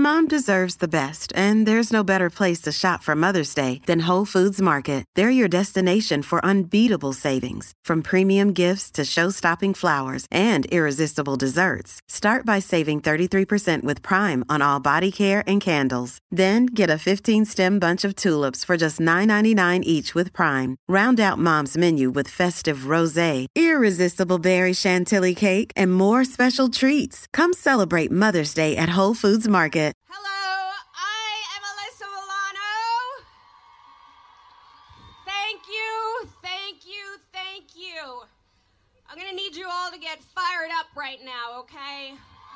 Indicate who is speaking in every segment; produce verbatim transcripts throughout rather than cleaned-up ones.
Speaker 1: Mom deserves the best, and there's no better place to shop for Mother's Day than Whole Foods Market. They're your destination for unbeatable savings, from premium gifts to show-stopping flowers and irresistible desserts. Start by saving thirty-three percent with Prime on all body care and candles. Then get a fifteen-stem bunch of tulips for just nine ninety-nine each with Prime. Round out Mom's menu with festive rosé, irresistible berry chantilly cake, and more special treats. Come celebrate Mother's Day at Whole Foods Market.
Speaker 2: Hello, I am Alyssa Milano. Thank you, thank you, thank you. I'm gonna need you all to get fired up right now, okay?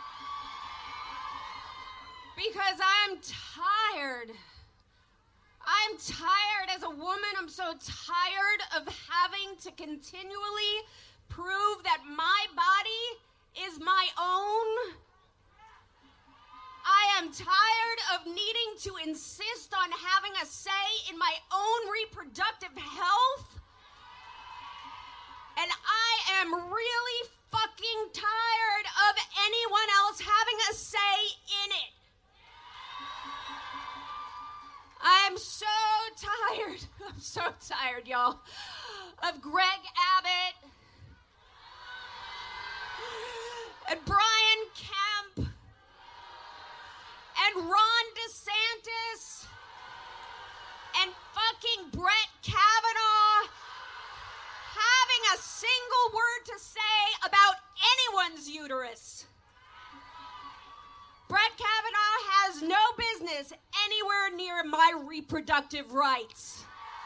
Speaker 2: Because I'm tired. I'm tired as a woman. I'm so tired of having to continually prove that my body is my own. I am tired of needing to insist on having a say in my own reproductive health. And I am really fucking tired of anyone else having a say in it. I'm so tired, I'm so tired, y'all, of Greg Abbott and Brian Kemp and Ron DeSantis and fucking Brett Kavanaugh having a single word to say about anyone's uterus. Brett Kavanaugh has no business anywhere near my reproductive rights.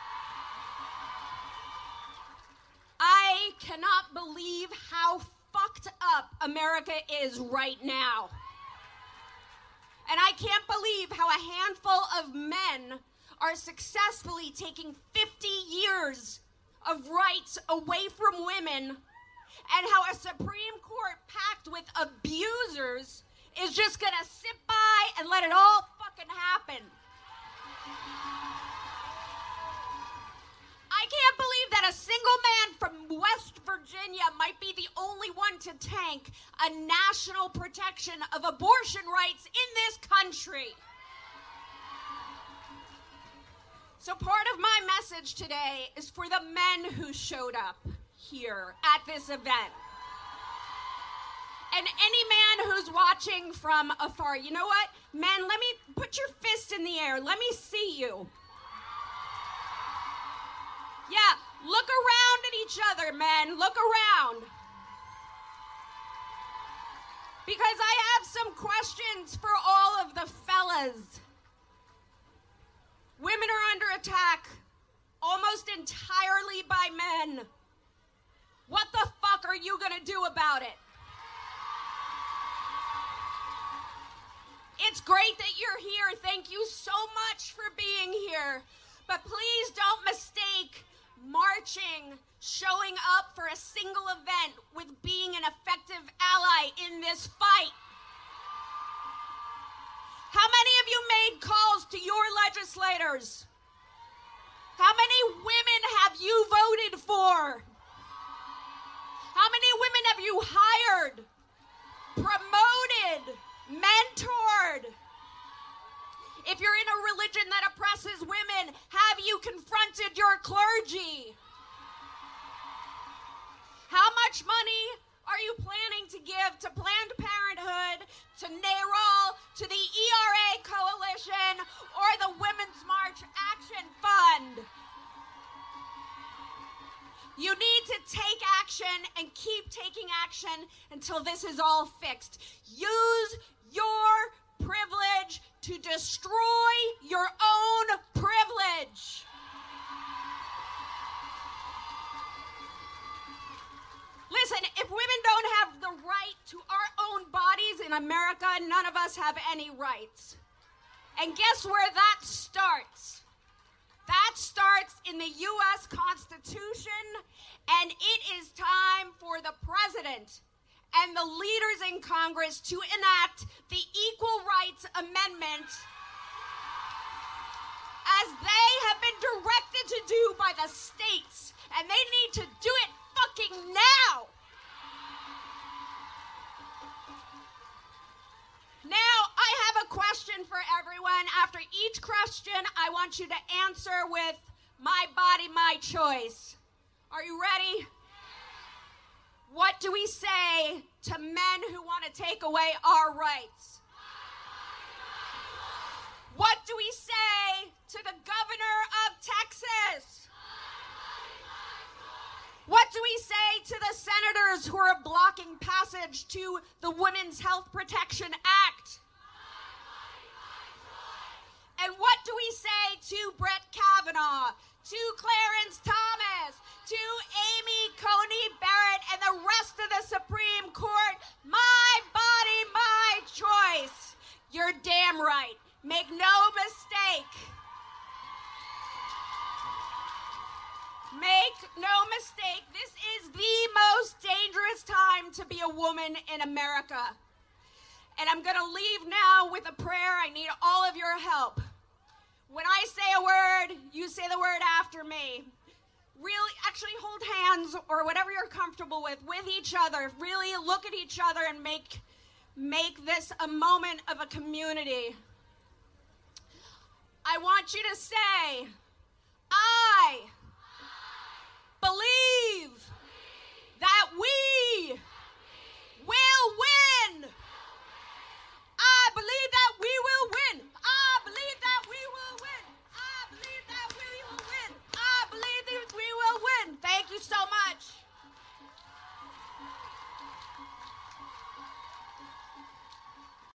Speaker 2: I cannot believe how fucked up America is right now. And I can't believe how a handful of men are successfully taking fifty years of rights away from women, and how a Supreme Court packed with abusers is just gonna sit by and let it all fucking happen. I can't believe that a single man from West Virginia might be the only one to tank a national protection of abortion rights in this country. So part of my message today is for the men who showed up here at this event. And any man who's watching from afar, you know what? Men, let me put your fist in the air. Let me see you. Yeah, look around at each other, men. Look around. Because I have some questions for all of the fellas. Women are under attack almost entirely by men. What the fuck are you gonna do about it? It's great that you're here. Thank you so much for being here. But please don't mistake marching, showing up for a single event with being an effective ally in this fight. How many of you made calls to your legislators? How many women have you voted for? How many women have you hired, promoted, mentored? If you're in a religion that oppresses women, have you confronted your clergy? How much money are you planning to give to Planned Parenthood, to NARAL, to the E R A Coalition, or the Women's March Action Fund? You need to take action and keep taking action until this is all fixed. Use your privilege to destroy your own privilege. Listen, if women don't have the right to our own bodies in America, none of us have any rights. And guess where that starts? That starts in the U S Constitution, and it is time for the president and the leaders in Congress to enact the Equal Rights Amendment as they have been directed to do by the states, and they need to do it fucking now. Now, I have a question each question, I want you to answer with my body, my choice. Are you ready? What do we say to men who want to take away our rights? What do we say to the governor of Texas? What do we say to the senators who are blocking passage to the Women's Health Protection Act? And what do we say to Brett Kavanaugh, to Clarence Thomas, to Amy Coney Barrett, and the rest of the Supreme Court? My body, my choice. You're damn right. Make no mistake. Make no mistake. This is the most dangerous time to be a woman in America. And I'm going to leave now with a prayer. I need all of your help. When I say a word, you say the word after me. Really, actually hold hands or whatever you're comfortable with, with each other. Really look at each other and make, make this a moment of a community. I want you to say, I